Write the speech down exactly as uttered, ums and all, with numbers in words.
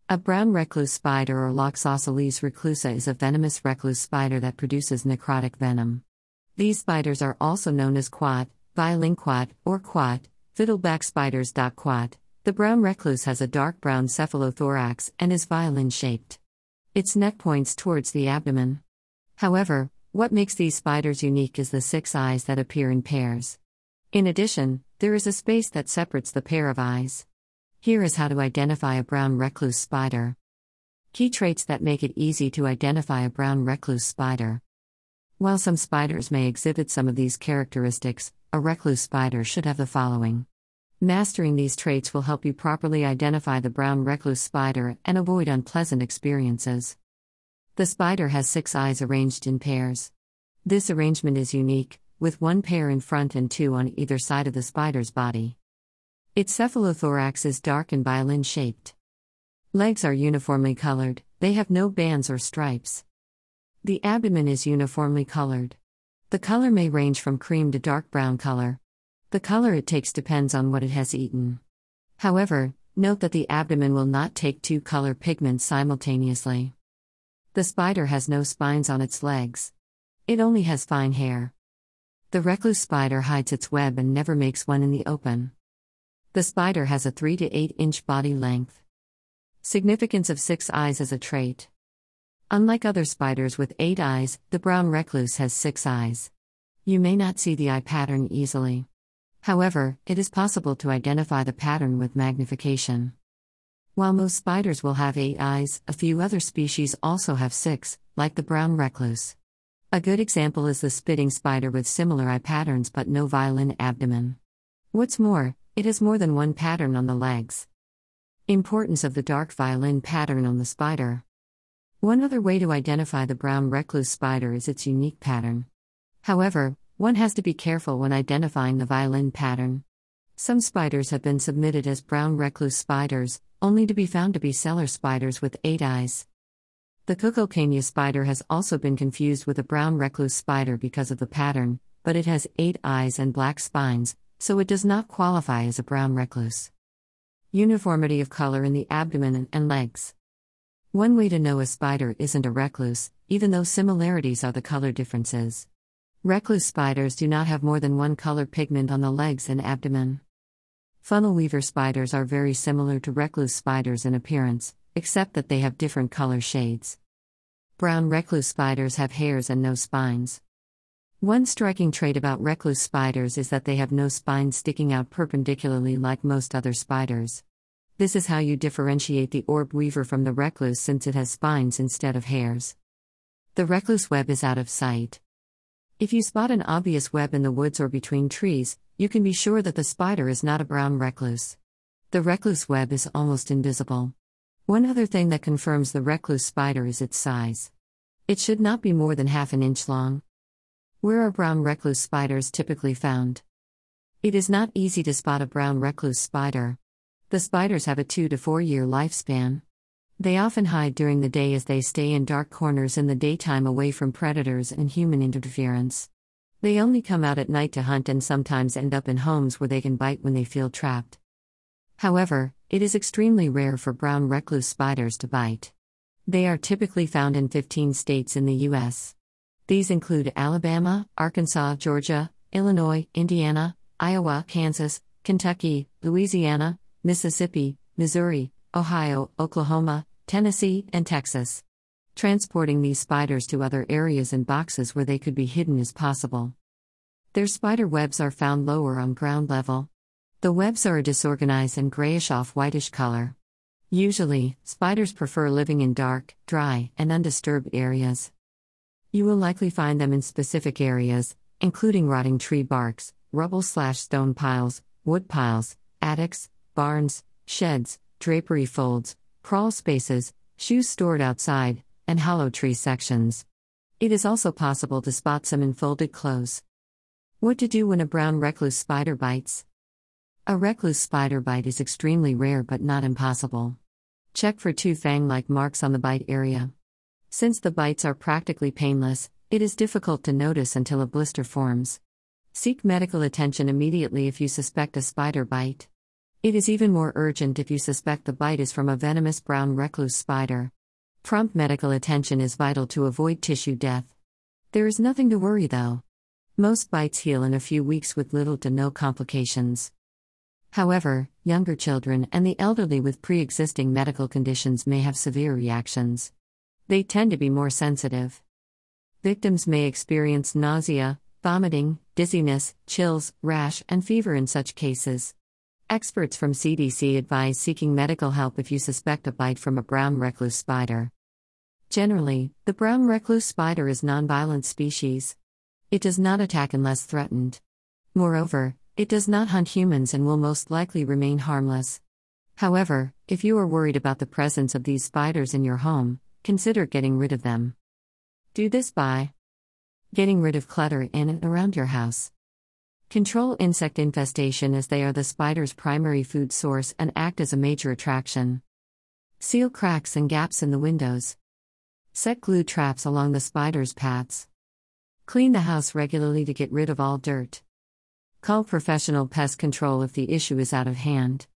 A brown recluse spider or Loxosceles reclusa is a venomous recluse spider that produces necrotic venom. These spiders are also known as quat, violin-quat, or quat, fiddleback spiders. Quat. The brown recluse has a dark brown cephalothorax and is violin-shaped. Its neck points towards the abdomen. However, what makes these spiders unique is the six eyes that appear in pairs. In addition, there is a space that separates the pair of eyes. Here is how to identify a brown recluse spider. Key traits that make it easy to identify a brown recluse spider. While some spiders may exhibit some of these characteristics, a recluse spider should have the following. Mastering these traits will help you properly identify the brown recluse spider and avoid unpleasant experiences. The spider has six eyes arranged in pairs. This arrangement is unique, with one pair in front and two on either side of the spider's body. Its cephalothorax is dark and violin-shaped. Legs are uniformly colored, they have no bands or stripes. The abdomen is uniformly colored. The color may range from cream to dark brown color. The color it takes depends on what it has eaten. However, note that the abdomen will not take two color pigments simultaneously. The spider has no spines on its legs. It only has fine hair. The recluse spider hides its web and never makes one in the open. The spider has a three to eight inch body length. Significance of six eyes as a trait. Unlike other spiders with eight eyes, the brown recluse has six eyes. You may not see the eye pattern easily. However, it is possible to identify the pattern with magnification. While most spiders will have eight eyes, a few other species also have six, like the brown recluse. A good example is the spitting spider with similar eye patterns but no violin abdomen. What's more, it has more than one pattern on the legs. Importance of the dark violin pattern on the spider. One other way to identify the brown recluse spider is its unique pattern. However, one has to be careful when identifying the violin pattern. Some spiders have been submitted as brown recluse spiders, only to be found to be cellar spiders with eight eyes. The Cuckolcania spider has also been confused with a brown recluse spider because of the pattern, but it has eight eyes and black spines, so it does not qualify as a brown recluse. Uniformity of color in the abdomen and legs. One way to know a spider isn't a recluse, even though similarities are the color differences. Recluse spiders do not have more than one color pigment on the legs and abdomen. Funnel weaver spiders are very similar to recluse spiders in appearance, except that they have different color shades. Brown recluse spiders have hairs and no spines. One striking trait about recluse spiders is that they have no spines sticking out perpendicularly like most other spiders. This is how you differentiate the orb weaver from the recluse since it has spines instead of hairs. The recluse web is out of sight. If you spot an obvious web in the woods or between trees, you can be sure that the spider is not a brown recluse. The recluse web is almost invisible. One other thing that confirms the recluse spider is its size. It should not be more than half an inch long. Where are brown recluse spiders typically found? It is not easy to spot a brown recluse spider. The spiders have a two to four year lifespan. They often hide during the day as they stay in dark corners in the daytime away from predators and human interference. They only come out at night to hunt and sometimes end up in homes where they can bite when they feel trapped. However, it is extremely rare for brown recluse spiders to bite. They are typically found in fifteen states in the U S These include Alabama, Arkansas, Georgia, Illinois, Indiana, Iowa, Kansas, Kentucky, Louisiana, Mississippi, Missouri, Ohio, Oklahoma, Tennessee, and Texas. Transporting these spiders to other areas in boxes where they could be hidden is possible. Their spider webs are found lower on ground level. The webs are a disorganized and grayish off-whitish color. Usually, spiders prefer living in dark, dry, and undisturbed areas. You will likely find them in specific areas, including rotting tree barks, rubble-slash-stone piles, wood piles, attics, barns, sheds, drapery folds, crawl spaces, shoes stored outside, and hollow tree sections. It is also possible to spot some in folded clothes. What to do when a brown recluse spider bites? A recluse spider bite is extremely rare but not impossible. Check for two fang-like marks on the bite area. Since the bites are practically painless, it is difficult to notice until a blister forms. Seek medical attention immediately if you suspect a spider bite. It is even more urgent if you suspect the bite is from a venomous brown recluse spider. Prompt medical attention is vital to avoid tissue death. There is nothing to worry though. Most bites heal in a few weeks with little to no complications. However, younger children and the elderly with pre-existing medical conditions may have severe reactions. They tend to be more sensitive. Victims may experience nausea, vomiting, dizziness, chills, rash, and fever in such cases. Experts from C D C advise seeking medical help if you suspect a bite from a brown recluse spider. Generally, the brown recluse spider is a non-violent species. It does not attack unless threatened. Moreover, it does not hunt humans and will most likely remain harmless. However, if you are worried about the presence of these spiders in your home, consider getting rid of them. Do this by getting rid of clutter in and around your house. Control insect infestation as they are the spider's primary food source and act as a major attraction. Seal cracks and gaps in the windows. Set glue traps along the spider's paths. Clean the house regularly to get rid of all dirt. Call professional pest control if the issue is out of hand.